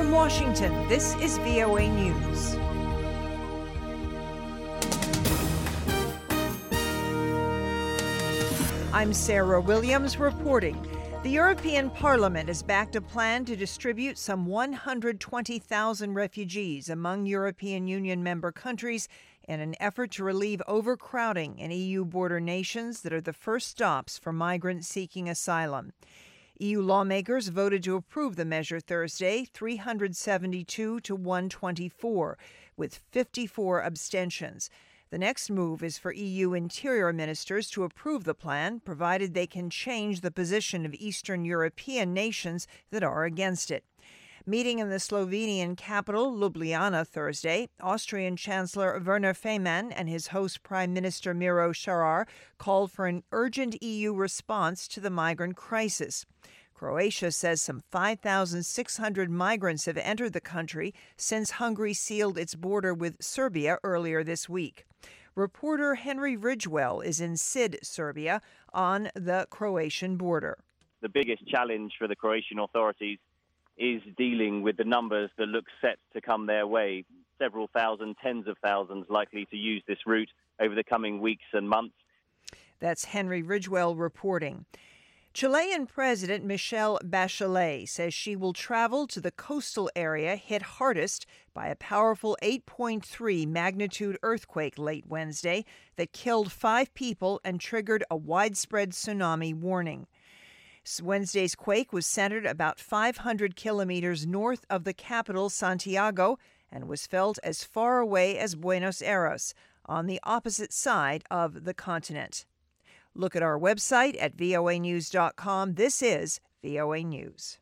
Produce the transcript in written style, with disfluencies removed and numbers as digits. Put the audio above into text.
In Washington, this is VOA News. I'm Sarah Williams reporting. The European Parliament has backed a plan to distribute some 120,000 refugees among European Union member countries in an effort to relieve overcrowding in EU border nations that are the first stops for migrants seeking asylum. EU lawmakers voted to approve the measure Thursday, 372 to 124, with 54 abstentions. The next move is for EU interior ministers to approve the plan, provided they can change the position of Eastern European nations that are against it. Meeting in the Slovenian capital, Ljubljana, Thursday, Austrian Chancellor Werner Faymann and his host Prime Minister Miro Cerar called for an urgent EU response to the migrant crisis. Croatia says some 5,600 migrants have entered the country since Hungary sealed its border with Serbia earlier this week. Reporter Henry Ridgewell is in Sid, Serbia, on the Croatian border. The biggest challenge for the Croatian authorities is dealing with the numbers that look set to come their way. Several thousand, tens of thousands likely to use this route over the coming weeks and months. That's Henry Ridgewell reporting. Chilean President Michelle Bachelet says she will travel to the coastal area hit hardest by a powerful 8.3 magnitude earthquake late Wednesday that killed 5 people and triggered a widespread tsunami warning. Wednesday's quake was centered about 500 kilometers north of the capital, Santiago, and was felt as far away as Buenos Aires, on the opposite side of the continent. Look at our website at voanews.com. This is VOA News.